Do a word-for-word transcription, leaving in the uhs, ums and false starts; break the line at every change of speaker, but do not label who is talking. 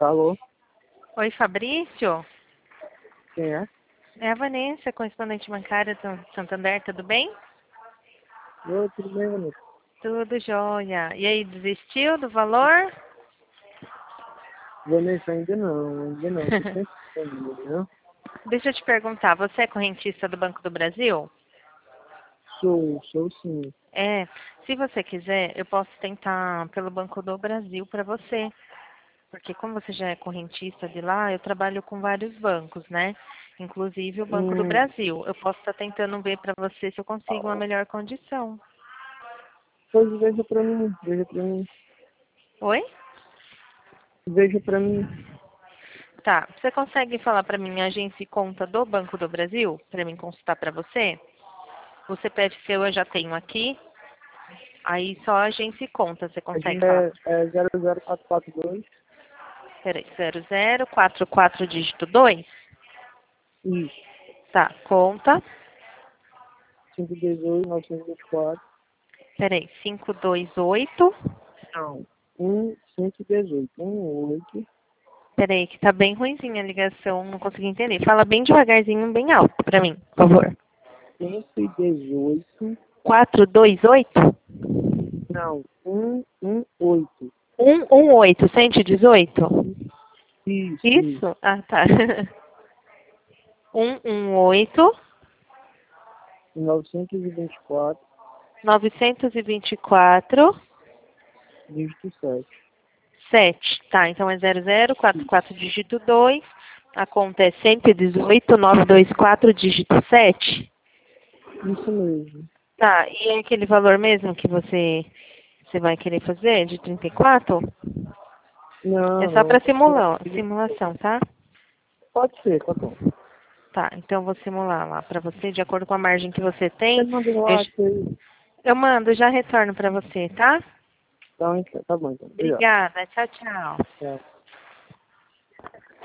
Alô?
Oi, Fabrício?
Quem é?
É a Vanessa, correspondente bancária do Santander, tudo bem?
Oi, tudo bem, Vanessa?
Tudo jóia. E aí, desistiu do valor?
Vanessa, ainda não, ainda não. Tô sempre disponível, né?
Deixa eu te perguntar, você é correntista do Banco do Brasil?
Sou, sou sim.
É. Se você quiser, eu posso tentar pelo Banco do Brasil para você. Porque como você já é correntista de lá, eu trabalho com vários bancos, né? Inclusive o Banco do
Hum,
Brasil. Eu posso estar tentando ver para você se eu consigo uma melhor condição.
pois veja pra mim, veja pra mim.
Oi?
Veja pra mim.
Tá. Você consegue falar para mim a agência e conta do Banco do Brasil? Para mim consultar para você? O C P F seu eu já tenho aqui. Aí só a agência e conta. Você
A
consegue
gente
falar?
é, é zero zero quatro quatro dois.
Peraí. zero zero quatro quatro dígito dois.
Isso.
Tá. Conta.
cinco dezoito, novecentos e vinte e quatro.
Peraí. cinco dois oito.
Não. um cento e dezoito. um oito.
Peraí, que tá bem ruimzinha a ligação. Não consegui entender. Fala bem devagarzinho, bem alto para mim, por favor.
cento e dezoito.
quatro dois oito?
Não. um um oito.
um um oito. cento e dezoito?
Isso, isso.
Isso? Ah, tá. um um oito.
novecentos e vinte e quatro.
novecentos e vinte e quatro.
Dígito sete.
sete. Tá, então é zero zero quatro quatro dígito dois. A conta é cento e dezoito, novecentos e vinte e quatro dígito sete.
Isso mesmo.
Tá, e é aquele valor mesmo que você, você vai querer fazer, de trinta e quatro? É
Não,
só
não.
para simulação, simulação, tá?
Pode ser, tá bom.
Tá, então eu vou simular lá para você, de acordo com a margem que você tem.
Você manda no
Eu,
WhatsApp aí.
eu mando, já retorno para você, tá?
Tá, então, tá bom, então. Obrigado.
Obrigada, tchau, tchau.
Tchau.